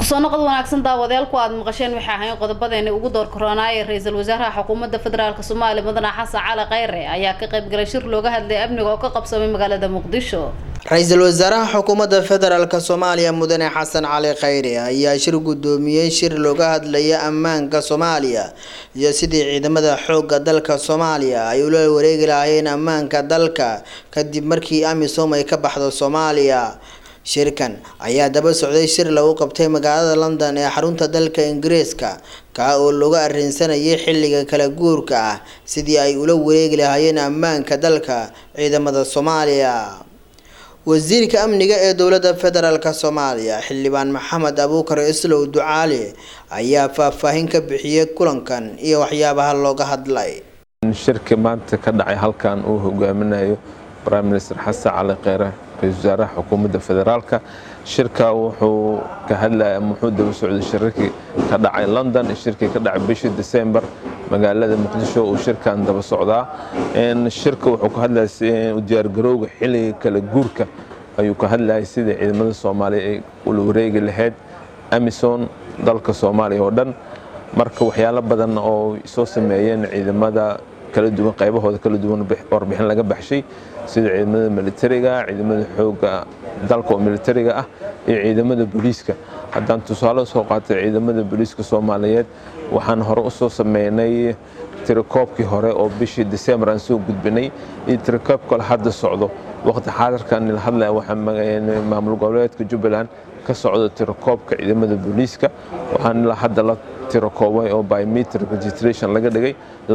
soo noqod wanaagsan daawadeelku aad maqasheen waxa ahayn qodobadeena ugu door koroonay ra'iisul wasaaraha xukuumadda federaalka Soomaaliya Mudane Xasan Cali Khayre ayaa ka qayb galay shir looga hadlay amniga oo ka qabsamay magaalada Muqdisho. ra'iisul wasaaraha xukuumadda federaalka Soomaaliya Mudane Xasan Cali Khayre ayaa shir gudoomiyay shir looga hadlay ammaanka Soomaaliya iyo sidii ciidamada xoogga dalka Soomaaliya ay ula wareegi lahaayeen ammaanka dalka kadib markii AMISOM ay ka baxdo Soomaaliya. shirkan ayaa daba socday shir lagu qabtay magaalada London ee xarunta dalka Ingiriiska ka oo looga arrinsanayay xilliga kala guurka ah sidii ay ula wareegi lahaayeen ammaanka dalka ciidamada Soomaaliya. wasiirka amniga ee dawladda federaalka Soomaaliya Xildhibaan Maxamed Abuukar Islow Ducaale ayaa faahfaahin ka bixiyay kulankan iyo waxyaabaha looga hadlay. shirka maanta ka dhacay halkan uu hogaaminayo Prime Minister Xasan Cali Khayre ra'iisul wasaaraha xukuumadda federaalka. shirka wuxuu ka hadlayaa muxuu daba socday shirkii ka dhacay London shirkii ka dhacay bishii December magaalada Muqdisho oo shirkan daba socdaa. shirka wuxuu ka hadlayaa diyaar garowga xilliga kala guurka ayuu ka hadlayaa sida ciidamada Soomaaliya ay ula wareegi lahayd AMISOM dalka Soomaaliya oo dhan. marka waxyaalo badan oo soo sameeyeen ciidamada kala duwan qaybahooda kala duwan warbixin laga baxshay sida ciidamada militariga ciidamada xoogga dalka oo militariga ah iyo ciidamada booliiska. haddaan tusaale soo qaatay ciidamada booliiska Soomaaliyeed waxaan hore u soo sameynay tirakoobkii hore oo bishii December aan soo gudbinay iyo tirakoobka hadda socdo waqti xaadirkan la hadlay waxa maamul goboleedka Jubbaland ka socdo tirakoobka ciidamada booliiska waxaan la hadda la tirakoobay oo biometric registration laga dhigay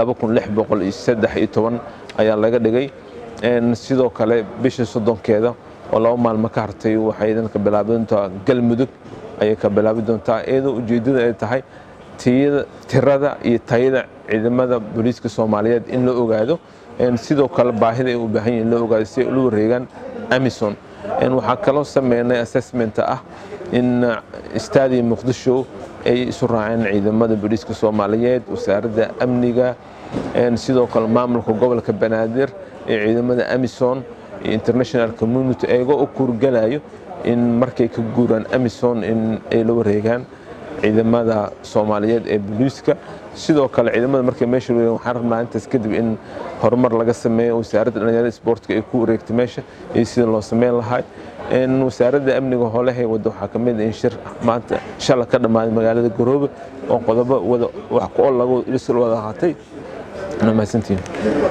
2613 ayaa laga dhigay. sidoo kale bishii 30keeda oo laba maalmo ka hartay waxay idan ka bilaabi doontaa Galmudug ayay ka bilaabi doontaa iyadoo ujeedada ay tahay tirada iyo tayada ciidamada booliiska Soomaaliyeed in la ogaado sidoo kale baahida ay u baahan yihiin la ogaado si ay u wareegaan AMISOM. waxaa kaloo sameynay assessment ah in istaadi Muqdisho ay isu raaceen ciidamada booliiska Soomaaliyeed wasaaradda amniga sidoo kale maamulka gobolka Banaadir ee ciidamada AMISOM iyo international community ayagoo u kurgalayo in markay ka guuraan AMISOM in ay la wareegaan ciidamada Soomaaliyeed ee booliiska. sidoo kale ciidamada markay meesha wareegaan waxaan rabnaa intaas kadib in horumar laga sameeyo wasaaradda dhalinyarada sportka ay ku wareegto meesha iyo sida loo sameyn lahaa. wasaaradda amniga holahay wada waxa kamid in shir maanta shala ka dhamaaday magaalada Garoobe oo qodobo wada wax ku oo lagu wada qaatay.